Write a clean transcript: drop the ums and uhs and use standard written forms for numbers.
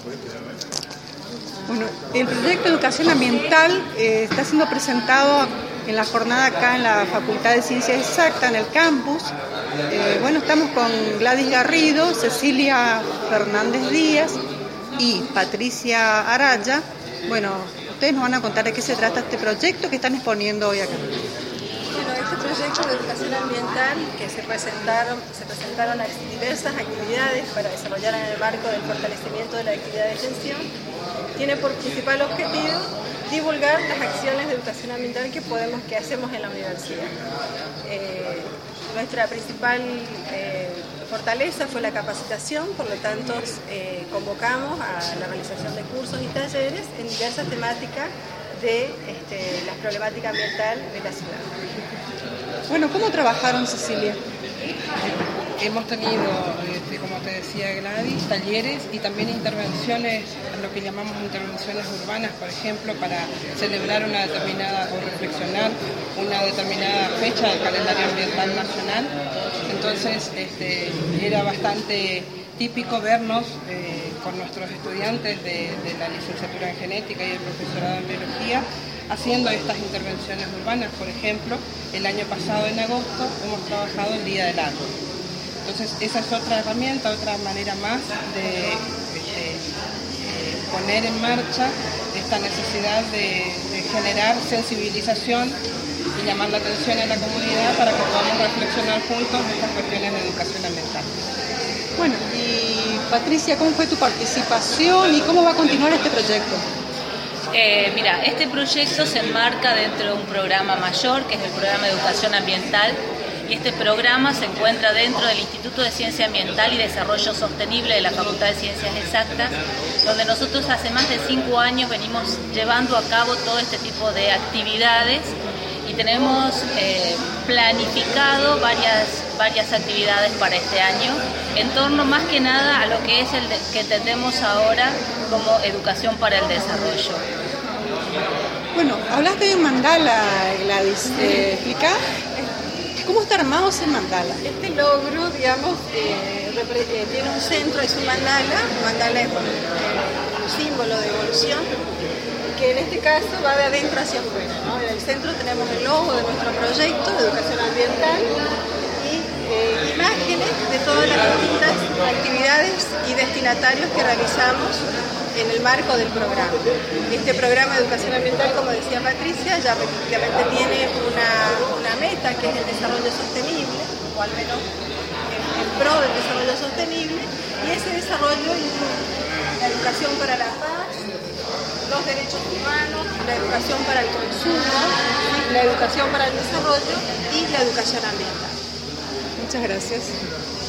Bueno, el proyecto de educación ambiental está siendo presentado en la jornada acá en la Facultad de Ciencias Exactas, en el campus. Bueno, estamos con Gladys Garrido, Cecilia Fernández Díaz y Patricia Araya. Bueno, ustedes nos van a contar de qué se trata este proyecto que están exponiendo hoy acá. Bueno, este proyecto de educación ambiental que se presentaron diversas actividades para desarrollar en el marco del fortalecimiento de la actividad de extensión, tiene por principal objetivo divulgar las acciones de educación ambiental que hacemos en la universidad. Nuestra principal fortaleza fue la capacitación, por lo tanto convocamos a la realización de cursos y talleres en diversas temáticas de la problemática ambiental de la ciudad. Bueno, ¿cómo trabajaron, Cecilia? Hemos tenido, como te decía Gladys, talleres y también intervenciones, lo que llamamos intervenciones urbanas, por ejemplo, para celebrar una determinada o reflexionar una determinada fecha del calendario ambiental nacional. Entonces, era bastante típico vernos con nuestros estudiantes de la licenciatura en genética y el profesorado en biología haciendo estas intervenciones urbanas. Por ejemplo, el año pasado en agosto hemos trabajado el Día del Árbol. Entonces, esa es otra herramienta, otra manera más de poner en marcha esta necesidad de generar sensibilización y llamar la atención a la comunidad para que podamos reflexionar juntos estas cuestiones de educación ambiental. Bueno, y Patricia, ¿cómo fue tu participación y cómo va a continuar este proyecto? Mira, este proyecto se enmarca dentro de un programa mayor, que es el programa de educación ambiental, y este programa se encuentra dentro del Instituto de Ciencia Ambiental y Desarrollo Sostenible de la Facultad de Ciencias Exactas, donde nosotros hace más de 5 años venimos llevando a cabo todo este tipo de actividades y tenemos planificado varias actividades para este año, en torno más que nada a lo que es el que entendemos ahora como educación para el desarrollo. Bueno, hablaste de un mandala, Gladys. ¿Explica? ¿Cómo está armado ese mandala? Este logro, digamos, tiene un centro, es un mandala. Un mandala es un símbolo de evolución, que en este caso va de adentro hacia afuera, ¿no? En el centro tenemos el logo de nuestro proyecto de educación ambiental y imágenes de todas las distintas actividades y destinatarios que realizamos en el marco del programa. Este programa de educación ambiental, como decía Patricia, ya prácticamente tiene una meta que es el desarrollo sostenible, o al menos en pro del desarrollo sostenible, y ese desarrollo incluye la educación para la paz, los derechos humanos, la educación para el consumo, la educación para el desarrollo y la educación ambiental. Muchas gracias.